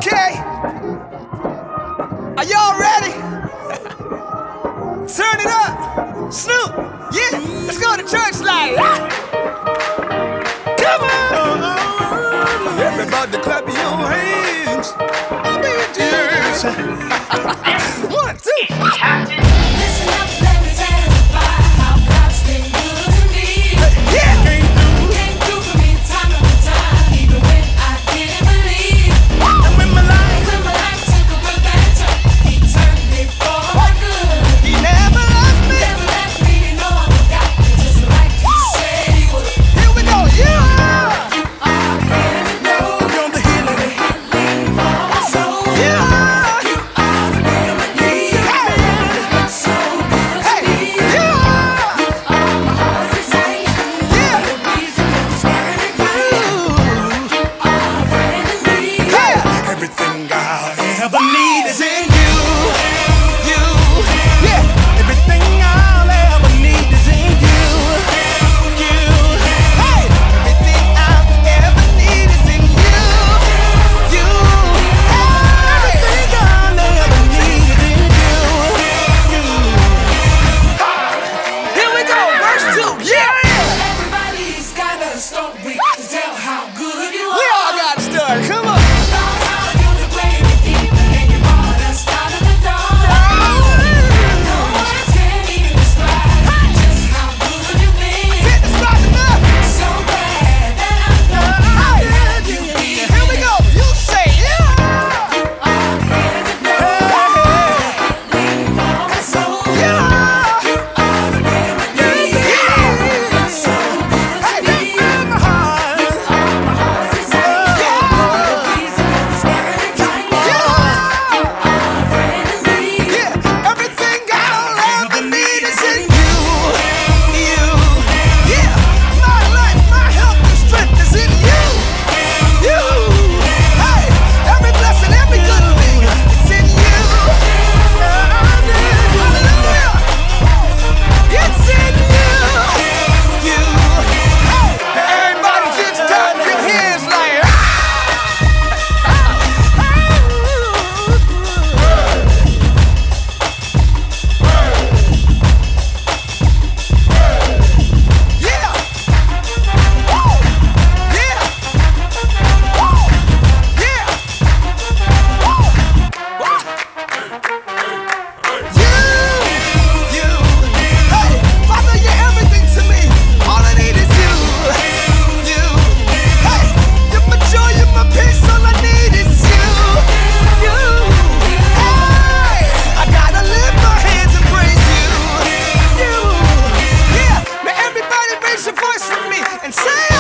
Okay, are y'all ready? Turn it up, Snoop. Yeah, let's go to church like. Come on, everybody, clap your hands. Yes. 1, 2. Listen up, let me testify how God's been good to me. Yeah. Came through for me time after time, even when I didn't believe. And when my life When my life took a real bad turn, He turned it for my good. He never left me. Never left me, no, I forgot me, just like He said He would. Here we go. Yeah. Are here to know You're the healer. the healing for my soul. Yeah. Are the remedy. So good to Hey. me. Yeah. Are my heart's desire. Yeah. The reason for this burning fire. Ooh. Are a friend to me. Hey. Everything I ever need is in you. You. Yeah. Everything I'll ever need is in you. You. Hey. Everything I'll ever need is in you. You. Hey. Everything I'll ever need is in you. You. Here we go. Verse 2. Yeah. Everybody's got a story to tell how good you are. We all got a story. Come on. About how you're the great redeemer and you brought us out of the dark. No words can even describe just how good you've been. Can't describe enough. So glad that I know how good you've been. Here we go. You say yeah. Are here to know healing for my soul. Yeah. Are the remedy. So good to me. My heart. Are my heart's desire. The reason for this burning fire. Are a friend to me. Yeah. Everything I'll ever need is in you. You. Yeah. My life, my health, and strength is in you. You. Hey. Every blessing, every good thing, it's in you. Hallelujah. It's in you. You. Hey. Everybody just clap your hands like. Yeah. Woo. Yeah. Woo. Yeah. Woo. Woo. You. Hey, Father, you're everything to me. All I need is you. You. Hey, you're my joy, you're my peace. All I need is you. You. Hey, I gotta lift my hands and praise you. You. Yeah, now everybody raise your voice with me and say.